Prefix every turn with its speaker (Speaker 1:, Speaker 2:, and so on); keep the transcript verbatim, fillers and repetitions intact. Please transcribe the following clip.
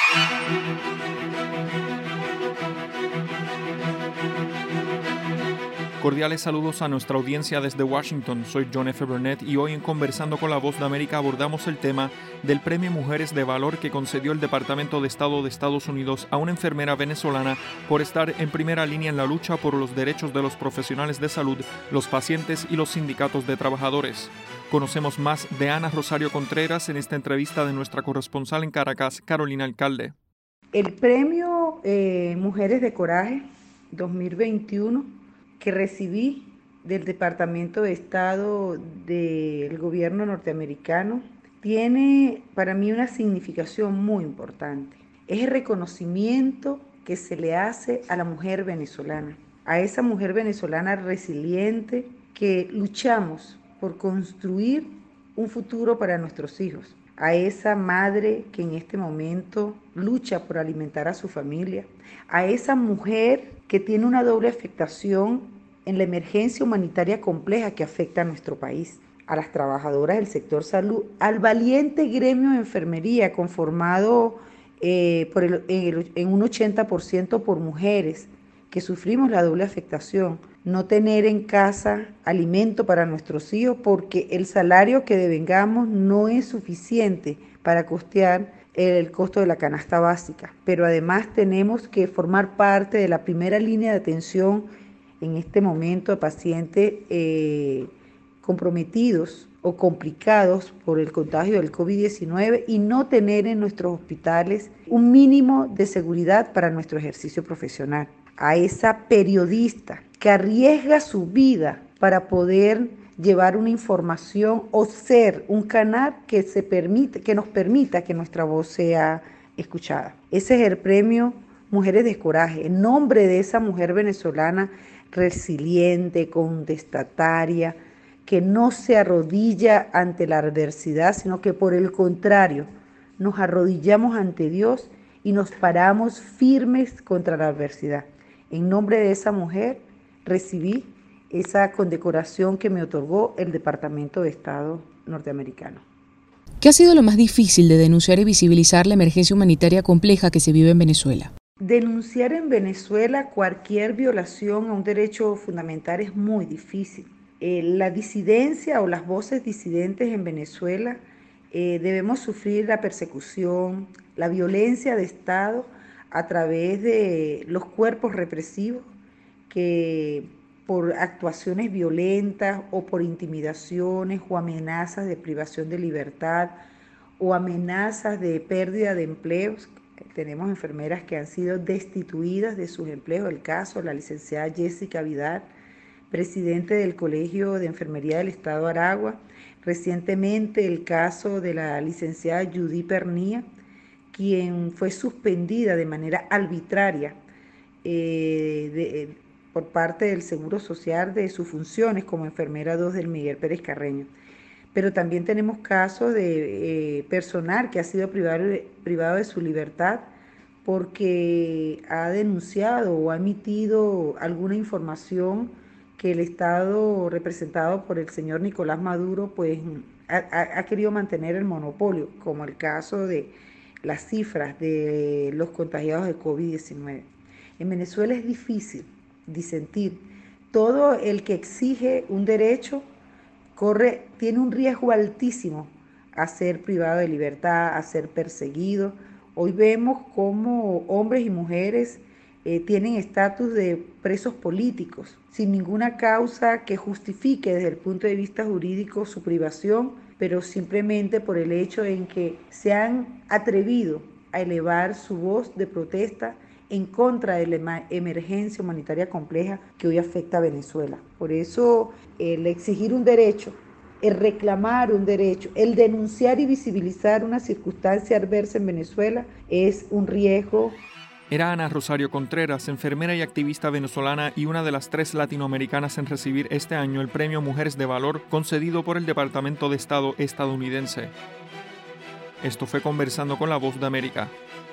Speaker 1: Cordiales saludos a nuestra audiencia desde Washington. Soy John F. Burnett y hoy en Conversando con la Voz de América abordamos el tema del Premio Mujeres de Valor que concedió el Departamento de Estado de Estados Unidos a una enfermera venezolana por estar en primera línea en la lucha por los derechos de los profesionales de salud, los pacientes y los sindicatos de trabajadores. Conocemos más de Ana Rosario Contreras en esta entrevista de nuestra corresponsal en Caracas, Carolina Alcalde.
Speaker 2: El Premio eh, Mujeres de Coraje dos mil veintiuno que recibí del Departamento de Estado del gobierno norteamericano tiene para mí una significación muy importante. Es el reconocimiento que se le hace a la mujer venezolana, a esa mujer venezolana resiliente que luchamos por construir un futuro para nuestros hijos, a esa madre que en este momento lucha por alimentar a su familia, a esa mujer que tiene una doble afectación en la emergencia humanitaria compleja que afecta a nuestro país, a las trabajadoras del sector salud, al valiente gremio de enfermería conformado eh, por el, el, en un ochenta por ciento por mujeres que sufrimos la doble afectación, no tener en casa alimento para nuestros hijos porque el salario que devengamos no es suficiente para costear el costo de la canasta básica, pero además tenemos que formar parte de la primera línea de atención en este momento a pacientes eh, comprometidos o complicados por el contagio del COVID diecinueve y no tener en nuestros hospitales un mínimo de seguridad para nuestro ejercicio profesional. A esa periodista que arriesga su vida para poder llevar una información o ser un canal que, se permite, que nos permita que nuestra voz sea escuchada. Ese es el Premio Mujeres de Coraje, en nombre de esa mujer venezolana resiliente, contestataria, que no se arrodilla ante la adversidad, sino que por el contrario, nos arrodillamos ante Dios y nos paramos firmes contra la adversidad. En nombre de esa mujer recibí esa condecoración que me otorgó el Departamento de Estado norteamericano.
Speaker 3: ¿Qué ha sido lo más difícil de denunciar y visibilizar la emergencia humanitaria compleja que se vive en Venezuela?
Speaker 2: Denunciar en Venezuela cualquier violación a un derecho fundamental es muy difícil. Eh, la disidencia o las voces disidentes en Venezuela eh, debemos sufrir la persecución, la violencia de Estado a través de los cuerpos represivos que por actuaciones violentas o por intimidaciones o amenazas de privación de libertad o amenazas de pérdida de empleos. Tenemos enfermeras que han sido destituidas de sus empleos. El caso de la licenciada Jessica Vidal, presidente del Colegio de Enfermería del Estado de Aragua. Recientemente el caso de la licenciada Judy Pernía, quien fue suspendida de manera arbitraria eh, de, por parte del Seguro Social de sus funciones como enfermera dos del Miguel Pérez Carreño. Pero también tenemos casos de eh, personal que ha sido privado de, privado de su libertad porque ha denunciado o ha emitido alguna información que el Estado representado por el señor Nicolás Maduro pues ha, ha querido mantener el monopolio, como el caso de las cifras de los contagiados de COVID diecinueve. En Venezuela es difícil disentir. Todo el que exige un derecho corre, tiene un riesgo altísimo a ser privado de libertad, a ser perseguido. Hoy vemos cómo hombres y mujeres eh, tienen estatus de presos políticos, sin ninguna causa que justifique desde el punto de vista jurídico su privación, pero simplemente por el hecho en que se han atrevido a elevar su voz de protesta en contra de la emergencia humanitaria compleja que hoy afecta a Venezuela. Por eso el exigir un derecho, el reclamar un derecho, el denunciar y visibilizar una circunstancia adversa en Venezuela es un riesgo.
Speaker 1: Era Ana Rosario Contreras, enfermera y activista venezolana y una de las tres latinoamericanas en recibir este año el Premio Mujeres de Valor concedido por el Departamento de Estado estadounidense. Esto fue Conversando con la Voz de América.